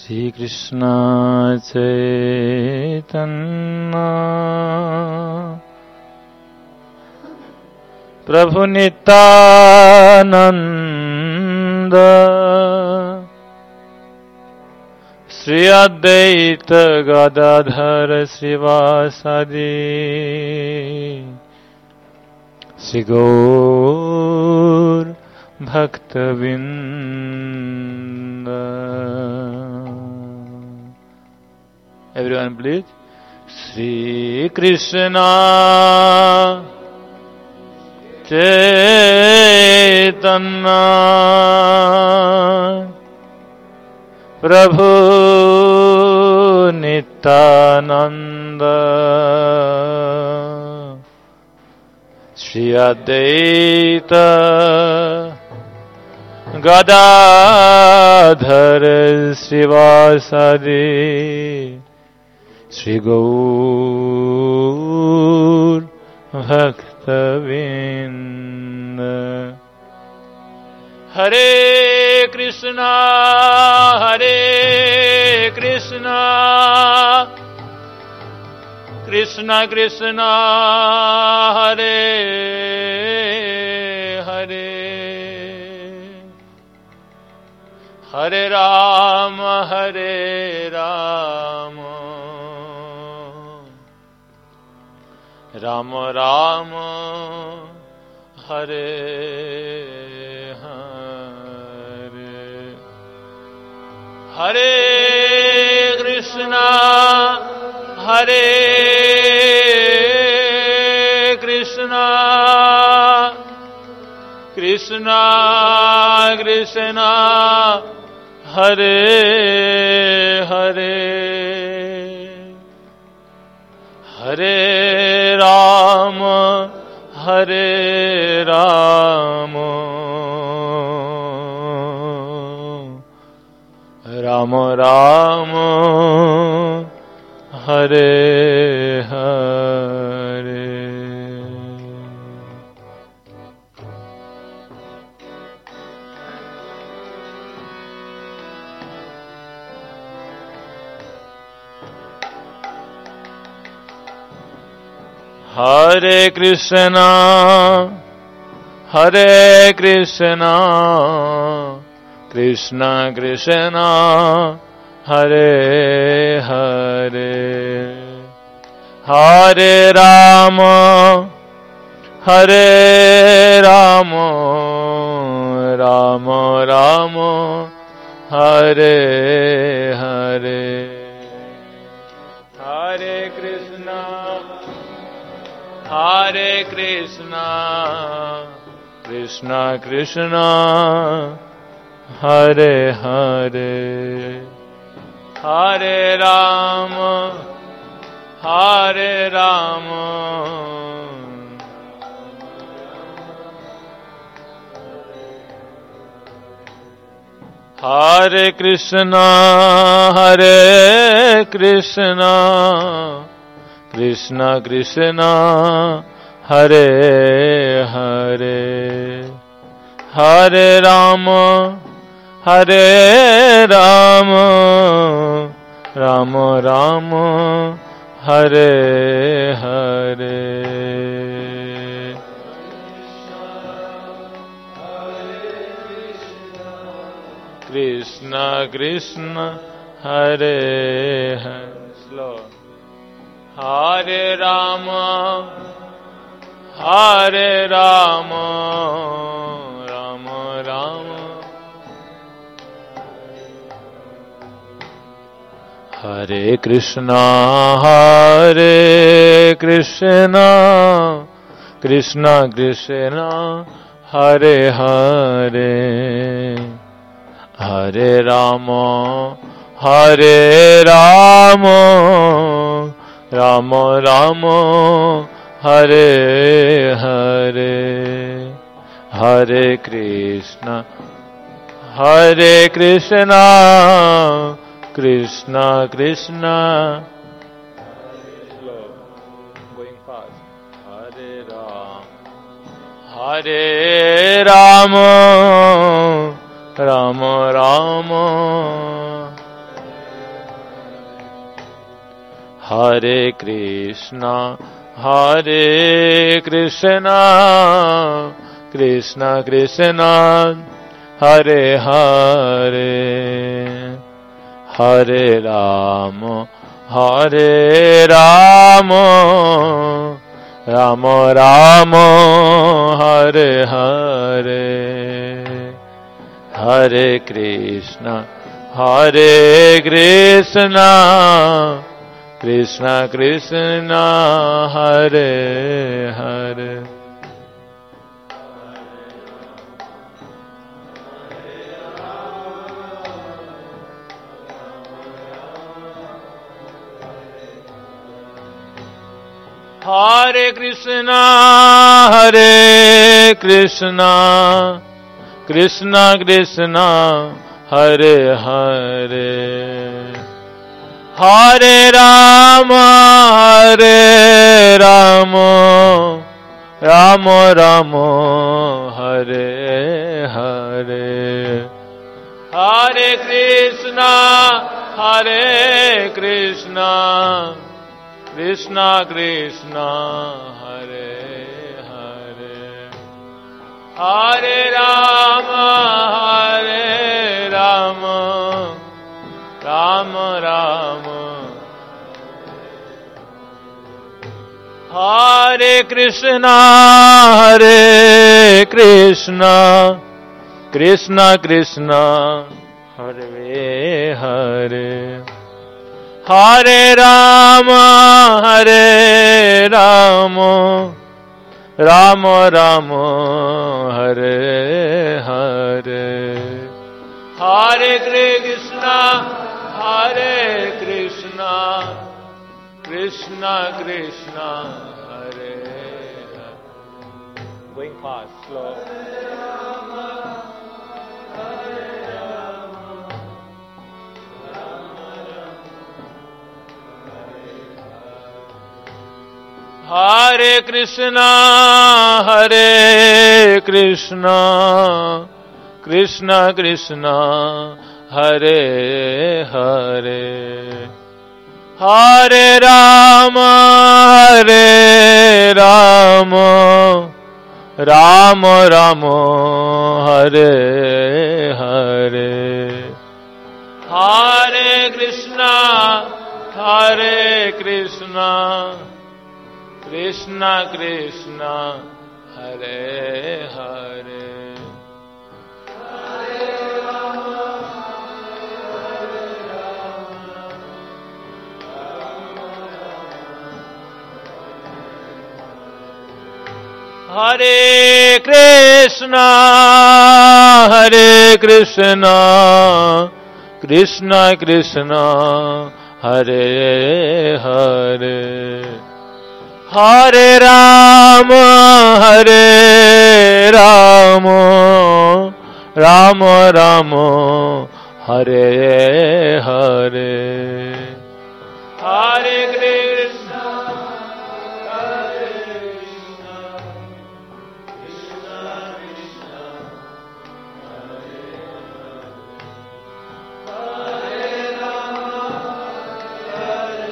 Shri Krishna Chaitanya Prabhu Nityanand Shri Advaita Gadadhar श्रीवासादि Shri Gaur भक्तवृंद। Everyone please. Shri Krishna Chaitanya Prabhu Nityananda Shri Advaita Gadadhar Srivasadi Shri Gaur Bhaktavinda। Hare Krishna Hare Krishna Krishna Krishna Hare Hare Hare Rama Hare Rama Rama Rama Hare Hare Hare Krishna Hare Krishna Krishna Krishna Hare Hare Hare Rama Hare Rama Rama Rama Hare Hare। Hare Krishna Hare Krishna Krishna Krishna Hare Hare Hare Rama Hare Rama Rama Rama Hare Hare Hare Krishna Hare Krishna Krishna Krishna Hare Hare Hare Rama Hare Rama Hare Krishna Hare Krishna Krishna Krishna Hare Hare Hare Rama Hare Rama Rama Rama Hare Hare Krishna Krishna Hare Hare Slow Hare Rama Hare Rama Rama Rama Hare Krishna Hare Krishna Krishna Krishna Hare Hare Hare Rama Hare Rama Rama Rama Hare Hare Hare Krishna Krishna Krishna going fast Hare Rama Rama Rama Hare Krishna, Hare Krishna, Krishna Krishna, Hare Hare, Hare Rama, Hare Rama, Rama Rama, Hare Hare, Hare Krishna, Hare Krishna, Krishna Krishna, Hare Hare. Hare Krishna, Hare Krishna, Krishna Krishna, Hare Hare, Hare Rama, Hare Rama, Rama Rama, Hare Hare, Hare Krishna, Hare Krishna, Krishna Krishna, Hare Hare, Hare Rama, Hare Rama, Rama Rama, Hare Krishna, Hare Krishna, Krishna Krishna, Hare Hare, Hare Rama, Hare Rama, Rama Rama, Hare Hare, Hare Krishna, Hare Krishna, Krishna Krishna, Hare Hare. Going fast, slow. Hare Krishna, Hare Krishna, Krishna Krishna, Hare Hare, Hare Rama, Hare Rama, Rama Rama, Hare Hare, Hare Krishna, Hare Krishna, Krishna Krishna, Hare Hare, Hare Krishna, Hare Krishna, Krishna Krishna, Hare Hare, Hare Rama, Hare Rama, Rama Rama, Hare Hare, Hare Krishna, Hare Krishna, Krishna Krishna, Hare Hare, Hare Rama, Hare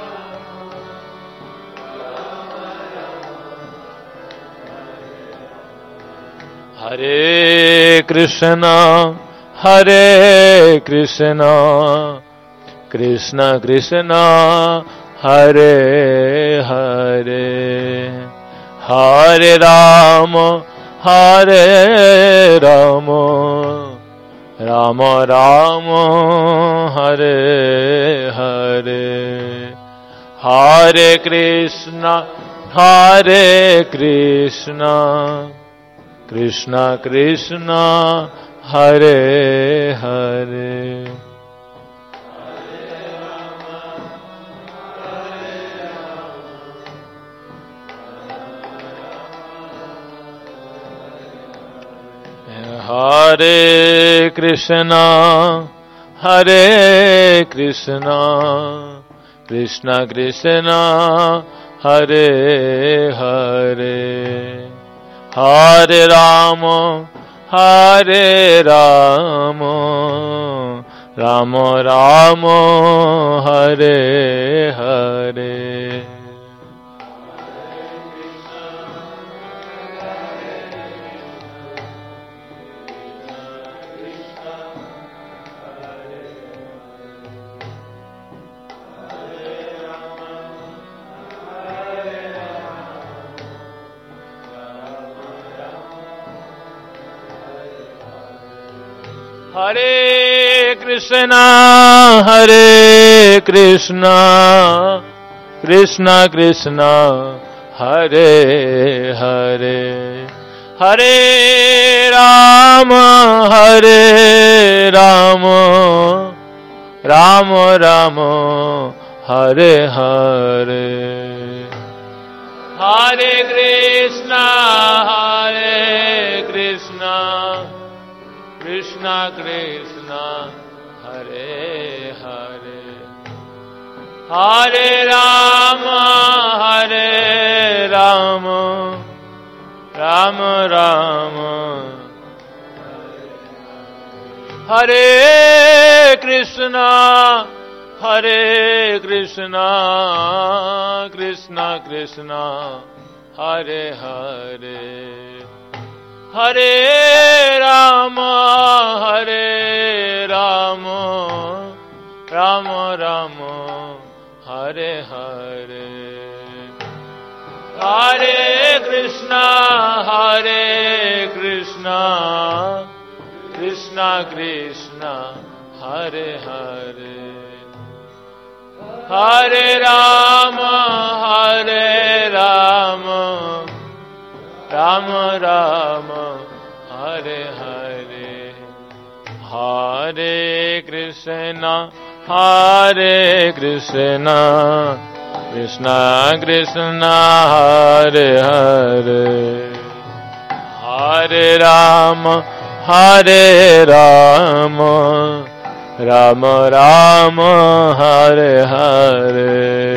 Rama, Hare Krishna, Hare Krishna, Krishna Krishna, Hare Hare, Hare Rama, Hare Rama, Rama Rama, Hare Hare, Hare Krishna, Hare Krishna, Krishna Krishna, Hare Hare, Hare Krishna, Hare Krishna, Krishna Krishna, Hare Hare, Hare Rama, Hare Rama, Ram Ram Hare Hare. हरे कृष्णा कृष्णा कृष्णा हरे हरे, हरे राम राम राम हरे हरे, हरे कृष्णा कृष्णा कृष्णा हरे हरे, हरे राम राम राम हरे कृष्णा कृष्णा कृष्णा हरे हरे, हरे राम राम राम हरे हरे, हरे कृष्णा कृष्णा कृष्णा हरे हरे, हरे राम राम राम हरे हरे, हरे कृष्णा कृष्णा कृष्णा हरे हरे, हरे राम राम राम हरे हरे,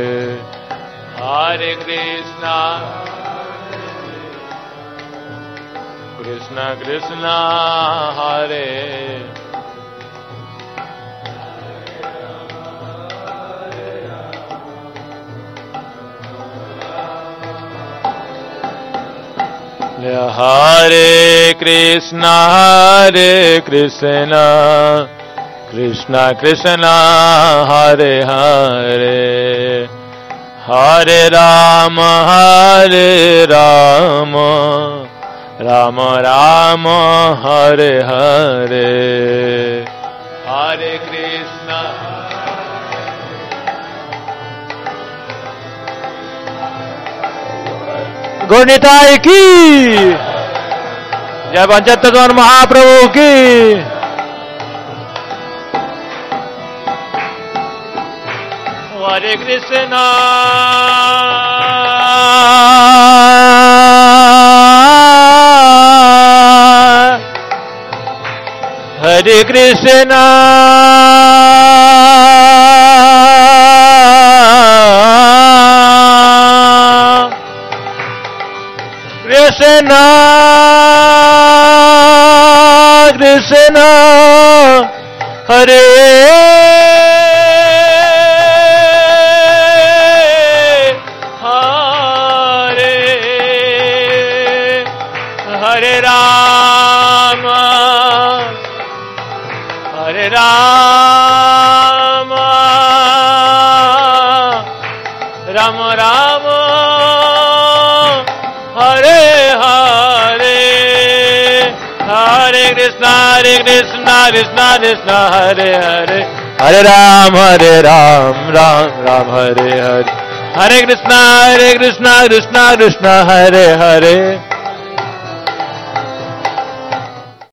हरे कृष्णा कृष्णा कृष्णा हरे, हरे कृष्णा कृष्णा कृष्णा हरे हरे, हरे राम राम राम हरे हरे, हरे कृष्णा गौरनिताय की जय, पंचतत्व महाप्रभु की। हरे कृष्णा हरे कृष्णा कृष्णा कृष्णा हरे हरे, हरे राम राम राम हरे हरे, हरे कृष्णा कृष्णा कृष्णा हरे हरे, हरे राम राम हरे हरे, हरे कृष्णा कृष्णा कृष्णा हरे हरे,